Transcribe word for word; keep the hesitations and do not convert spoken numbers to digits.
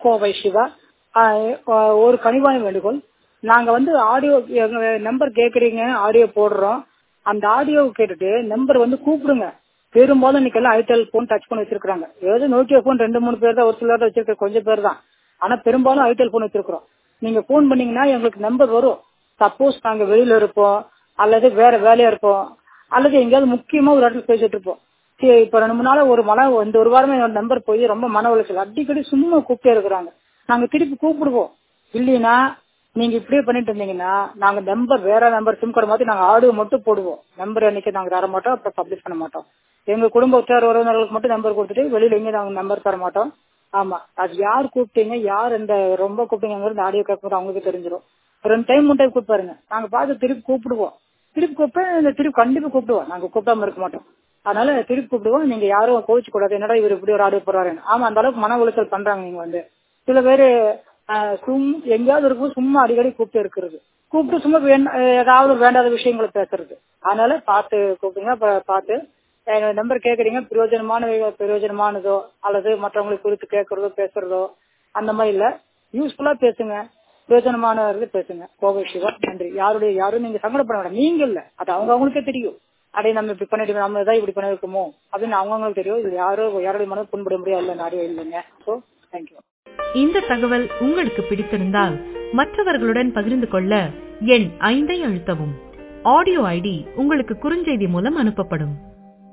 கோவை சிவா. ஒரு கனிவான வேண்டுகோள், நாங்க வந்து ஆடியோ நம்பர் கேக்குறீங்க, ஆடியோ போடுறோம். அந்த ஆடியோ கேட்டுட்டு நம்பர் வந்து கூப்பிடுங்க. பெரும்பாலும் இன்னைக்கு ஐடெல் போன் டச் பண்ணி வச்சிருக்காங்க. ஏதோ நோக்கியா போன் ரெண்டு மூணு பேர் தான், ஒரு சிலர் தான் வச்சிருக்க, கொஞ்சம் பேர் தான். ஆனா பெரும்பாலும் ஐடெல் போன் வச்சிருக்கிறோம். நீங்க போன் பண்ணீங்கன்னா எங்களுக்கு நம்பர் வரும். சப்போஸ் நாங்க வெளியில இருப்போம், அல்லது வேற வேலையா இருப்போம், அல்லது எங்கேயாவது முக்கியமா ஒரு இடத்துல பேசிட்டு இருப்போம். சரி, இப்ப ரெண்டு மூணு நாள ஒரு மன இந்த ஒரு வாரமே என்னோட நம்பர் போய் ரொம்ப மன உளைச்சல். அடிக்கடி சும்மா கூப்பிட்டே இருக்கிறாங்க. நாங்க திருப்பி கூப்பிடுவோம். இல்லைன்னா நீங்க இப்படியே பண்ணிட்டு இருந்தீங்கன்னா நாங்க நம்பர் வேற நம்பர் சிம் கார்டு மாதிரி நாங்க ஆடியோ மட்டும் போடுவோம். நம்பர் அன்னைக்கு நாங்க தர மாட்டோம், அப்புறம் பப்ளிஷ் பண்ண மாட்டோம். எங்க குடும்ப உற்றார் உறவினர்களுக்கு மட்டும் நம்பர் கொடுத்துட்டு வெளியில எங்க நாங்க நம்பர் தர மாட்டோம். ஆமா, அது யார் கூப்பிட்டீங்க, யார் இந்த ரொம்ப கூப்பிட்டீங்க ஆடியோ கேட்கும்போது அவங்களுக்கு தெரிஞ்சிடும். ரெண்டு டைம் மூணு டைம் கூப்பிடுங்க, நாங்க பார்த்து திருப்பி கூப்பிடுவோம். திருப்பி கூப்பிட்டு திருப்பி கண்டிப்பா கூப்பிடுவோம். நாங்க கூப்பிடாம இருக்க மாட்டோம். அதனால திருப்பி கூப்பிடுவோம். நீங்க யாரும் கோவிச்சு கூடாது, என்னடா இவர் இப்படி ஒரு ஆடியோ போறாரு. ஆமா, அந்த அளவுக்கு மன உளைச்சல் பண்றாங்க. நீங்க வந்து சில பேரு சும் எங்கேயாவது இருக்கும், சும்மா அடிக்கடி கூப்பிட்டு இருக்கிறது, கூப்பிட்டு சும்மா ஏதாவது வேண்டாத விஷயங்களை பேசுறது. அதனால பார்த்து கூப்பிடுங்க. பார்த்து நம்பர் கேக்குறீங்க, பிரயோஜனமான பிரயோஜனமானதோ அல்லது மற்றவங்களுக்கு குறித்து கேட்கறதோ பேசுறதோ அந்த மாதிரி இல்ல, யூஸ்ஃபுல்லா பேசுங்க, பிரயோஜனமானவர்கள் பேசுங்க. கோவை சிவா, நன்றி. யாருடைய யாரும் நீங்க சங்கடப்பட வேண்டாம். நீங்க இல்ல, அது அவங்க அவங்களுக்கே தெரியும். அடைய நம்ம இப்படி பண்ணிட்டு நம்ம தான் இப்படி பண்ணிருக்கோமோ அப்படின்னு அவங்களுக்கு தெரியும். இது யாரோ யாருடைய மனதை புண்பட முடியாது நிறைய இல்லைங்க. So thank you. இந்த தகவல் உங்களுக்கு பிடித்திருந்தால் மற்றவர்களுடன் பகிர்ந்து கொள்ள எண் ஐந்தை அழுத்தவும். ஆடியோ ஐடி உங்களுக்கு குறுஞ்செய்தி மூலம் அனுப்பப்படும்.